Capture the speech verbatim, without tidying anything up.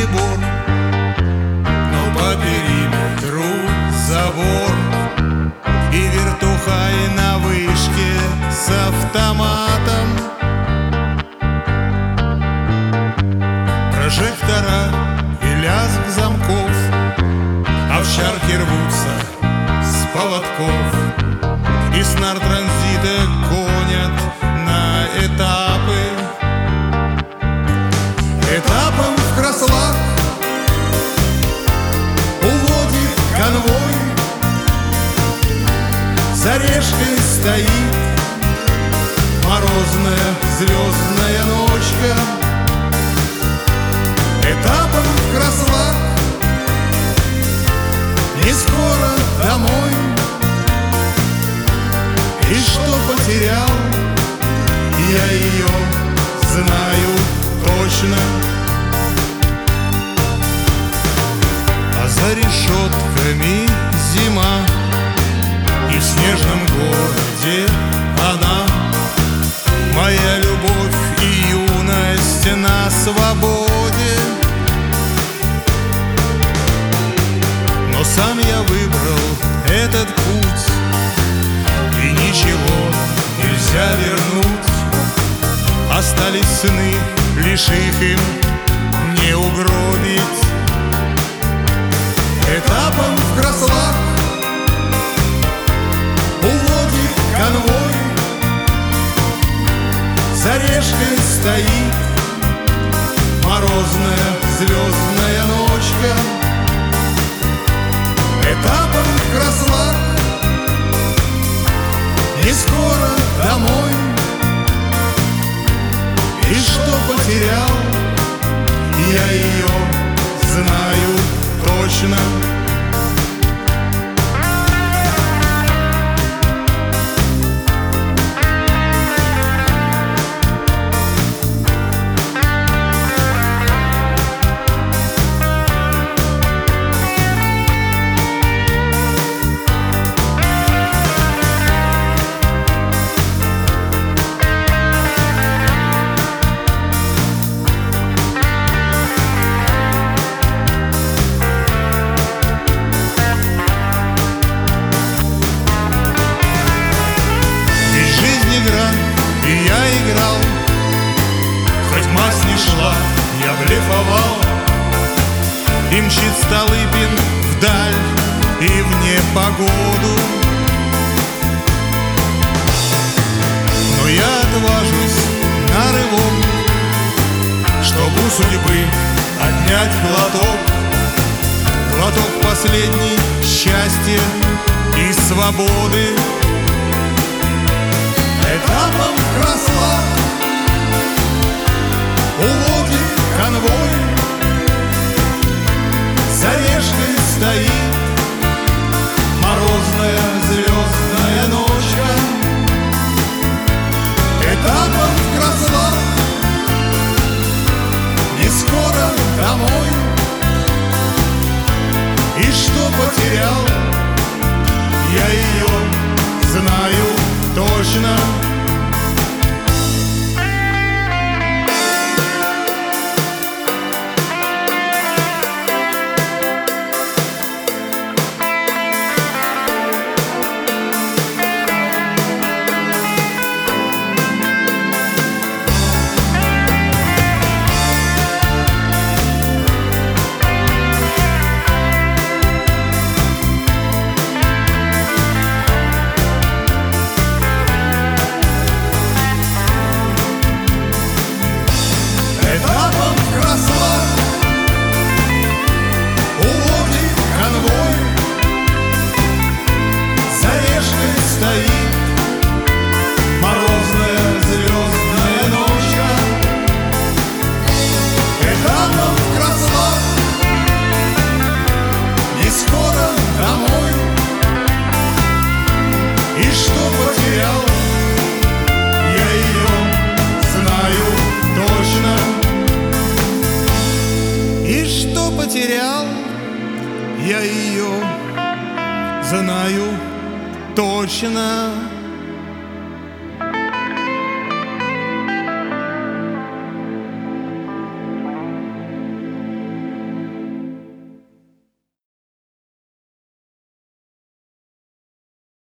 перебор, но по периметру забор и вертухай на вышке с автоматом. Прожектора и лязг замков, овчарки рвутся с поводков, и снар транзита гонят на этапы. Этапом в Краслак уводит конвой, за решкой стоит морозная звездная ночка. Этапом в Краслак не скоро домой, и что потерял, я ее знаю точно. А за решетками зима, и в снежном городе она, моя любовь и юность на свободе. Но сам я выбрал этот путь, и ничего нельзя вернуть. Остались сны, лишь их им не угробить. Этапом в Краслак уводит конвой, за решкой стоит морозная звездная ночка. Этапом в Краслак не скоро домой, и что потерял, я ее знаю точно. И я играл, хоть мазь не шла, я блефовал. И мчит Столыпин вдаль и в непогоду. Но я отважусь на рывок, чтоб у судьбы отнять глоток. Глоток последний счастья и свободы. Этапом в Краслак уводит конвой, за решкой стоит морозная звездная ночка. Этапом в Краслак не скоро домой, и что потерял, я ее знаю точно. Этапом в Краслак уводит конвой, за решкой стоит морозная звездная ночка. Этапом в Краслак не скоро домой, и что потерял, я ее знаю точно. И что потерял, я ее знаю точно.